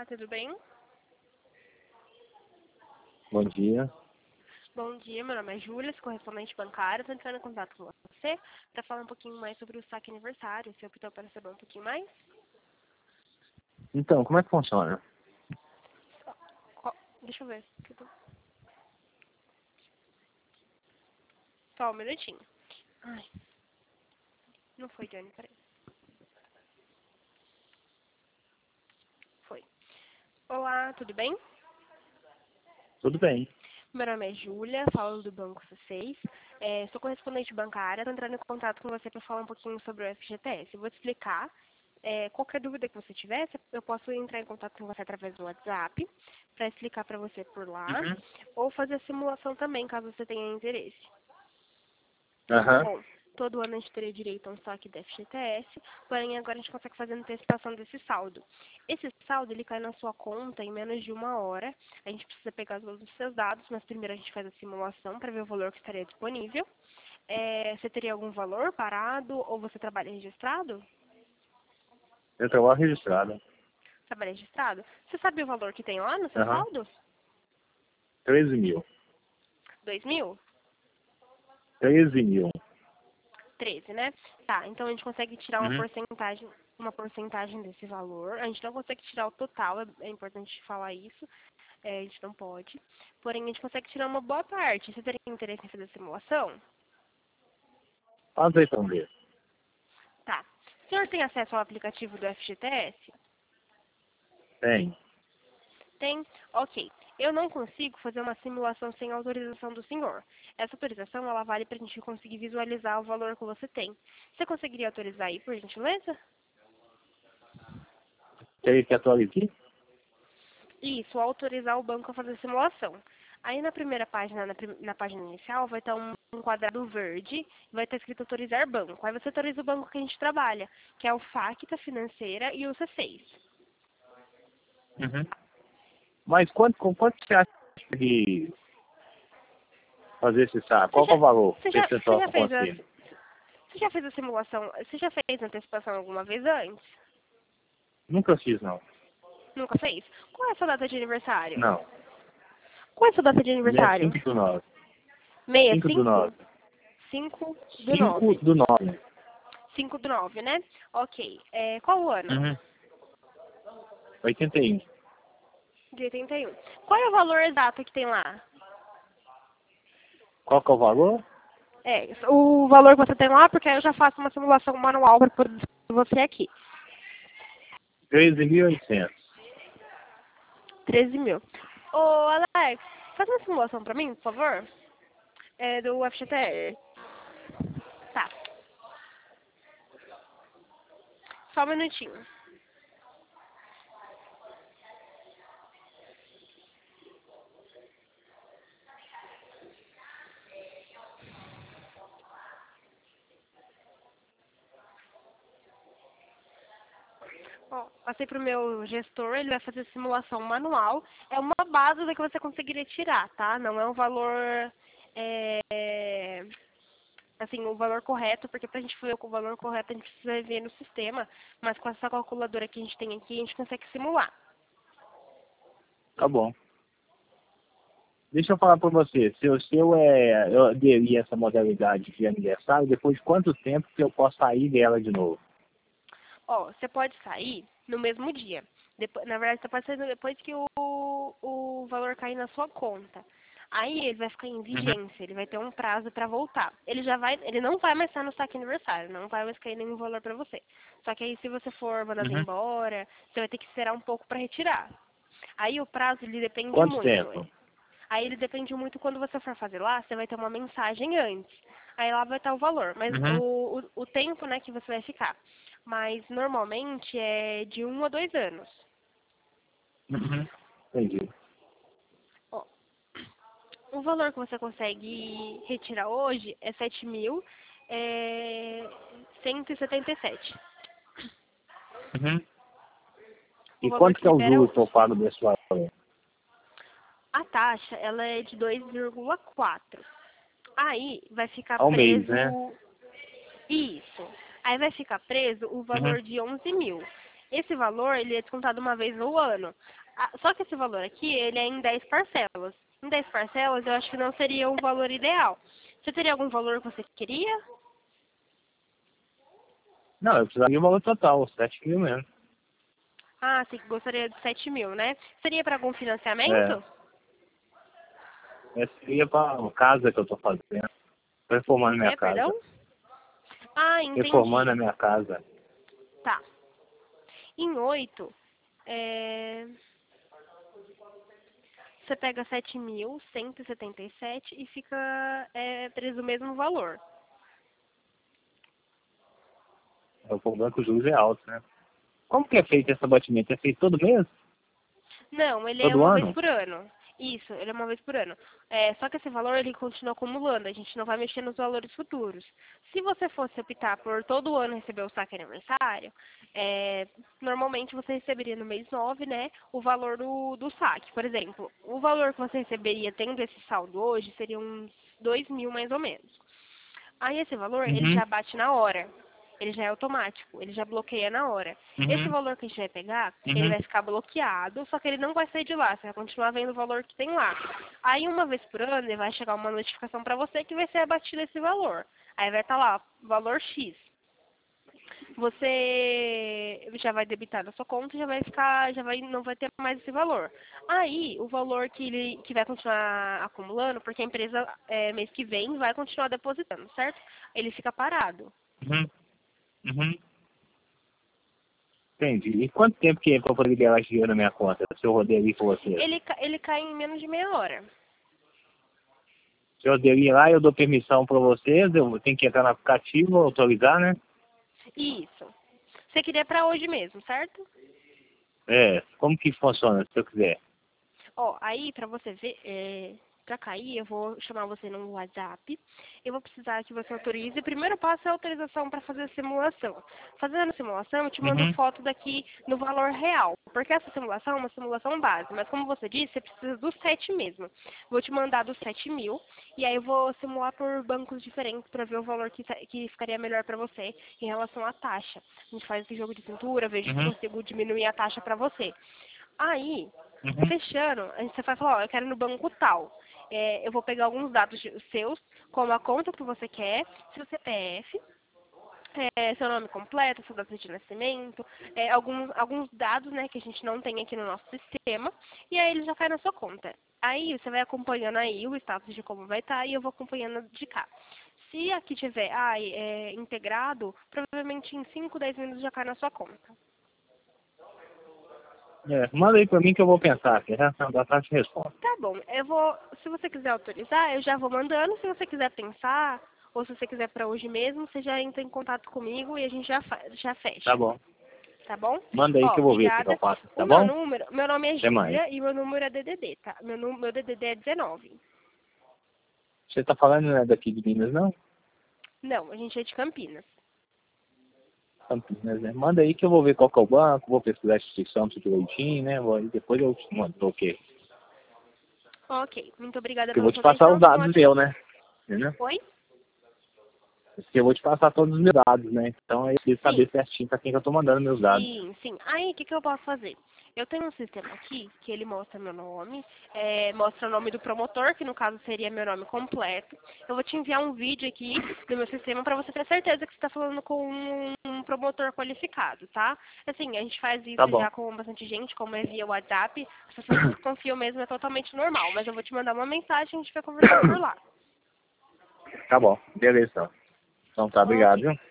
Olá, tudo bem? Bom dia. Bom dia, meu nome é Júlia, sou correspondente bancária. Estou entrando em contato com você para falar um pouquinho mais sobre o saque aniversário. Você optou para saber um pouquinho mais? Então, como é que funciona? Deixa eu ver. Só um minutinho. Ai, não foi, Johnny, peraí. Foi. Olá, tudo bem? Tudo bem. Meu nome é Júlia, falo do Banco C6. Sou correspondente bancária. Estou entrando em contato com você para falar um pouquinho sobre o FGTS. Eu vou te explicar. Qualquer dúvida que você tiver, eu posso entrar em contato com você através do WhatsApp para explicar para você por lá, Uhum. ou fazer a simulação também, caso você tenha interesse. Aham. Bom, todo ano a gente teria direito a um saque do FGTS, porém agora a gente consegue fazer a antecipação desse saldo. Esse saldo, ele cai na sua conta em menos de 1 hora. A gente precisa pegar todos os seus dados, mas primeiro a gente faz a simulação para ver o valor que estaria disponível. Você teria algum valor parado ou você trabalha registrado? Eu trabalho registrado. Trabalha registrado? Você sabe o valor que tem lá no seu Aham. saldo? 13 mil. 2.000? 13 mil. 13, né? Tá, então a gente consegue tirar Uhum. uma porcentagem desse valor. A gente não consegue tirar o total, é importante falar isso. A gente não pode. Porém, a gente consegue tirar uma boa parte. Você teria interesse em fazer a simulação? Faz aí pra ver. Tá. O senhor tem acesso ao aplicativo do FGTS? Tem. Tem? Ok. Eu não consigo fazer uma simulação sem autorização do senhor. Essa autorização, ela vale para a gente conseguir visualizar o valor que você tem. Você conseguiria autorizar aí, por gentileza? Quer que atualize aqui? Isso, autorizar o banco a fazer a simulação. Aí na primeira página, na página inicial, vai estar um quadrado verde, vai estar escrito autorizar banco. Aí você autoriza o banco que a gente trabalha, que é o Facta Financeira e o C6. Uhum. Mas com quanto você acha de fazer esse saco? Você Qual que é já, o valor você já, você percentual já que eu fez consigo? você já fez a simulação, você já fez a antecipação alguma vez antes? Nunca fiz, não. Nunca fez? Qual é a sua data de aniversário? Não. Qual é a sua data de Dia aniversário? 5 do 9. 5 do 65? 9. 5 do 5 9. do 9. 5 do 9, né? Ok. Qual o ano? Uhum. 81. De 81. Qual é o valor exato que tem lá? Qual que é o valor? O valor que você tem lá, porque aí eu já faço uma simulação manual para poder você aqui. 13.800. 13 mil. Ô, Alex, faz uma simulação para mim, por favor? Do FGTS. Tá, só um minutinho. Ó, passei pro meu gestor, ele vai fazer simulação manual. É uma base da que você conseguiria tirar, tá? Não é um valor, é, assim, o valor correto, porque pra gente ver com o valor correto a gente precisa ver no sistema, mas com essa calculadora que a gente tem aqui, a gente consegue simular. Tá bom. Deixa eu falar para você, eu aderi a essa modalidade de aniversário, depois de quanto tempo que eu posso sair dela de novo? Ó, você pode sair no mesmo dia. Na verdade, você pode sair depois que o valor cair na sua conta. Aí ele vai ficar em Uhum. vigência, ele vai ter um prazo para voltar. Ele não vai mais estar no saque aniversário, não vai mais cair nenhum valor para você. Só que aí se você for mandado Uhum. embora, você vai ter que esperar um pouco para retirar. Aí o prazo ele depende Quanto muito. tempo? Aí ele depende muito quando você for fazer lá, você vai ter uma mensagem antes. Aí lá vai estar o valor, mas Uhum. o tempo, né, que você vai ficar. Mas normalmente é de 1 a 2 anos. Uhum. Entendi. Ó, o valor que você consegue retirar hoje é 7.177. Uhum. O E valor quanto que que é o libera juros que eu hoje. pago desse valor? A taxa, ela é de 2,4. Aí vai ficar Ao mês, né? preso. Isso. Aí vai ficar preso o Uhum. valor de 11 mil. Esse valor, ele é descontado uma vez no ano. Só que esse valor aqui, ele é em 10 parcelas. Em 10 parcelas, eu acho que não seria um valor ideal. Você teria algum valor que você queria? Não, eu precisaria do valor total, 7 mil mesmo. Ah, você gostaria de 7 mil, né? Seria para algum É. financiamento? Essa seria para a casa que eu tô fazendo. Tô reformando minha casa. Perdão? Ah, Reformando a entendi. minha casa. Tá. Em 8, é... você pega 7.177 e fica preso o mesmo valor. O problema é que o juros é alto, né? Como que é feito esse abatimento? É feito todo mês? Não, ele é Todo uma vez ano? por ano. Isso, ele é uma vez por ano. Só que esse valor ele continua acumulando, a gente não vai mexer nos valores futuros. Se você fosse optar por todo ano receber o saque aniversário, normalmente você receberia no mês 9, né, o valor do saque. Por exemplo, o valor que você receberia tendo esse saldo hoje seria uns 2 mil mais ou menos. Aí esse valor, ele Uhum. já bate na hora. Ele já é automático, ele já bloqueia na hora. Esse Uhum. valor que a gente vai pegar, ele Uhum. vai ficar bloqueado, só que ele não vai sair de lá, você vai continuar vendo o valor que tem lá. Aí uma vez por ano, ele vai chegar uma notificação para você que vai ser abatido esse valor. Aí vai estar lá, valor X. Você já vai debitar na sua conta e não vai ter mais esse valor. Aí, o valor que vai continuar acumulando, porque a empresa mês que vem vai continuar depositando, certo? Ele fica parado. Uhum. Uhum. Entendi. E quanto tempo que é para poder liberar esse dinheiro na minha conta? Se eu rodei ali com vocês? Ele cai em menos de meia hora. Se eu aderir lá, eu dou permissão para vocês, eu tenho que entrar no aplicativo, autorizar, né? Isso. Você queria para hoje mesmo, certo? É, como que funciona, se eu quiser? Ó, aí pra você ver, pra cair, eu vou chamar você no WhatsApp. Eu vou precisar que você autorize. O primeiro passo é a autorização para fazer a simulação. Fazendo a simulação, eu te mando Uhum. foto daqui no valor real. Porque essa simulação é uma simulação base. Mas como você disse, você precisa do 7 mesmo. Vou te mandar dos 7 mil. E aí eu vou simular por bancos diferentes para ver o valor que ficaria melhor para você em relação à taxa. A gente faz esse jogo de cintura, vejo se Uhum. consigo diminuir a taxa para você. Aí, Uhum. fechando, você vai falar, ó, eu quero ir no banco tal. Eu vou pegar alguns dados seus, como a conta que você quer, seu CPF, seu nome completo, sua data de nascimento, alguns dados, né, que a gente não tem aqui no nosso sistema, e aí ele já cai na sua conta. Aí você vai acompanhando aí o status de como vai estar e eu vou acompanhando de cá. Se aqui tiver integrado, provavelmente em 5, 10 minutos já cai na sua conta. É, manda aí para mim que eu vou pensar, que já da tarde eu respondo. Tá bom, se você quiser autorizar, eu já vou mandando. Se você quiser pensar, ou se você quiser para hoje mesmo, você já entra em contato comigo e a gente já Tá fecha. bom. Tá bom? Manda aí Ó, que eu vou ver o que eu obrigada. faço, O tá bom? meu nome é Até mais. Júlia e meu número é DDD, tá? Meu DDD é 19. Você tá falando não é daqui de Minas, não? Não, a gente é de Campinas. Campinas, né? Manda aí que eu vou ver qual que é o banco, vou pesquisar a instituição tudo direitinho, né? Aí depois eu te mando, ok. Ok, muito obrigada Porque eu pela vou te sua passar atenção. os Tenha um dados ótimo... meu, né? Entendeu? Oi? Porque eu vou te passar todos os meus dados, né? Então aí eu preciso Sim. saber certinho pra quem que eu tô mandando meus dados. Sim, sim. Aí, o que eu posso fazer? Eu tenho um sistema aqui que ele mostra meu nome, mostra o nome do promotor, que no caso seria meu nome completo. Eu vou te enviar um vídeo aqui do meu sistema para você ter certeza que você está falando com um promotor qualificado, tá? Assim, a gente faz Tá isso bom. já com bastante gente, como é via WhatsApp. As pessoas desconfiam mesmo, é totalmente normal. Mas eu vou te mandar uma mensagem e a gente vai conversando por lá. Tá bom. Beleza, então. Então tá, obrigado, Ok. viu?